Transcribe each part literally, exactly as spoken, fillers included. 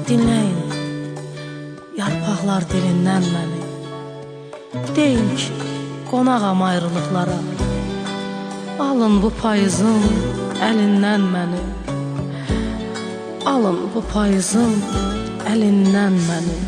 Dinləyin, yarpaqlar dilindən məni. Deyin ki, qonağam ayrılıqlara. Alın bu payızın əlindən məni. Alın bu payızın əlindən məni.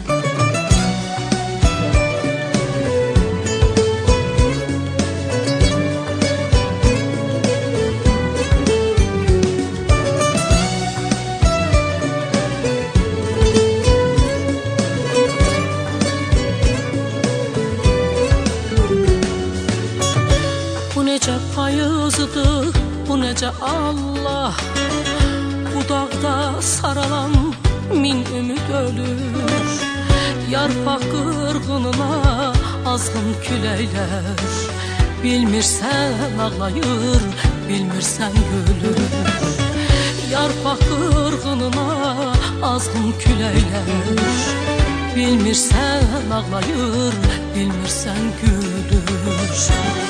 Bu necə payızdır, bu necə Allah. Bu dağda saralan min ümid ölür. Yarpaq qırğınına azğın küləklər. Bilmirsən ağlayır, bilmirsən gülür. Yarpaq qırğınına azğın küləklər. Bilmirsən ağlayır, bilmirsən gülür.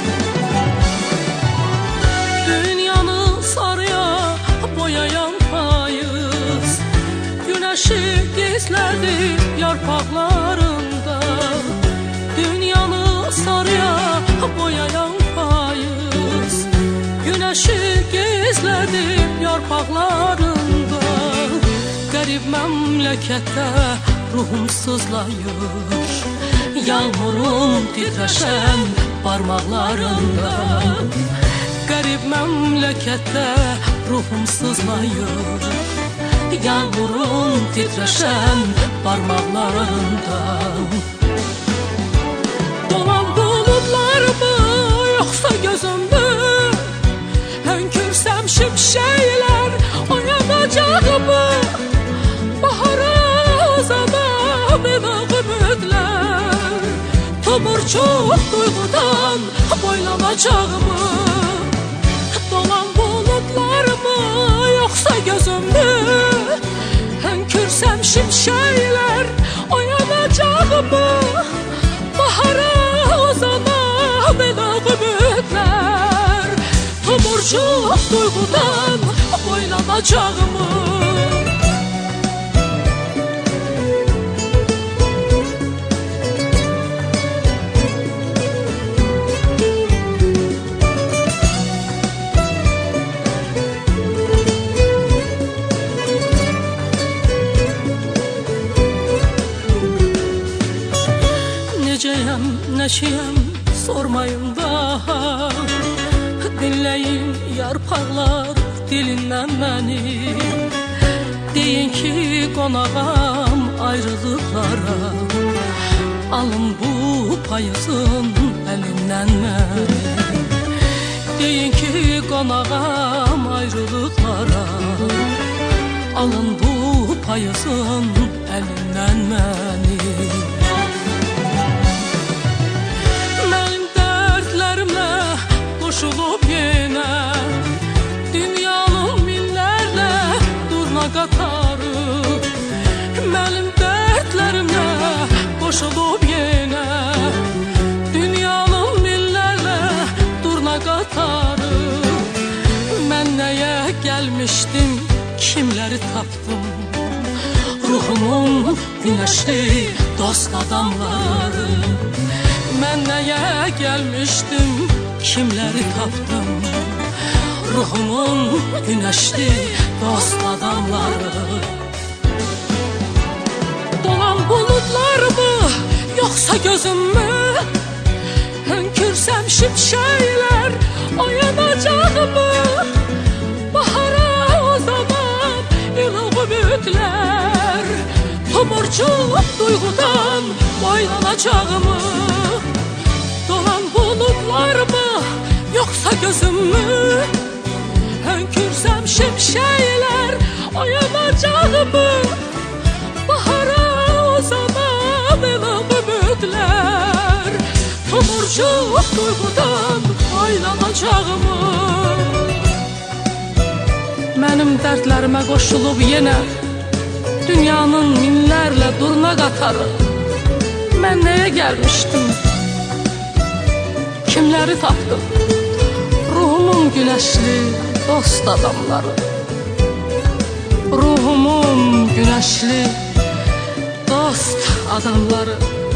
Dünyanı sarıya boyayan payız, güneşi gizlədi yarpaqlarında. Dünyanı sarıya boyayan payız, güneşi gizlədi yarpaqlarında. Qərib məmləkətdə ruhum sızlayır, yağmurun titreşen parmaklarında. Qərib məmləkətdə ruhum sızlayır, yağmurun titreşen parmaklarında. Dolan bulutlar mı yoksa gözümü? Hönkürsem şimşekler oyanacak mı? Bahara uzanan ümidler, tomurcuk duygudan boylanacak mı? Dolan bulutlar mı yoksa gözümü? Hönkürsem şimşekler oyanacak mı? Bahara uzanan ümidler, tomurcuk duygudan boylanacak mı? Necəyəm, nəşiyəm, sormayın daha. Dinləyin yarpaqlar dilindən məni. Deyin ki, qonağam ayrılıqlara. Alın bu payızın əlindən məni. Deyin ki, qonağam ayrılıqlara. Alın bu payızın əlindən məni. Koşulup yine dünyanın minlərlə durna qatarı. Mənim dərdlərimlə koşulup yine dünyanın minlərlə durna qatarı. Mən nəyə gəlmişdim, kimləri tapdım? Ruhumun güneşli dost adamları. Mən nəyə gəlmişdim, kimləri tapdım? Ruhumun güneşli dost adamları. Dolan bulutlar mı yoksa gözümü? Hönkürsem şimşekler oyanacak mı? Bahara uzanan ilıq ümidler, tomurcuk duygudan boylanacak mı? Dolan bulutlar mı yoksa gözümü? Hönkürsem şimşekler oyanacak mı? Bahara uzanan ilıq ümidler, tomurcuk duygudan boylanacak mı? Mənim dərdlərimə qoşulub yenə dünyanın minlərlə durna qatarı. Mən nəyə gəlmişdim, kimləri tapdım? Ruhumun güneşli dost adamları. Ruhumun güneşli adamları.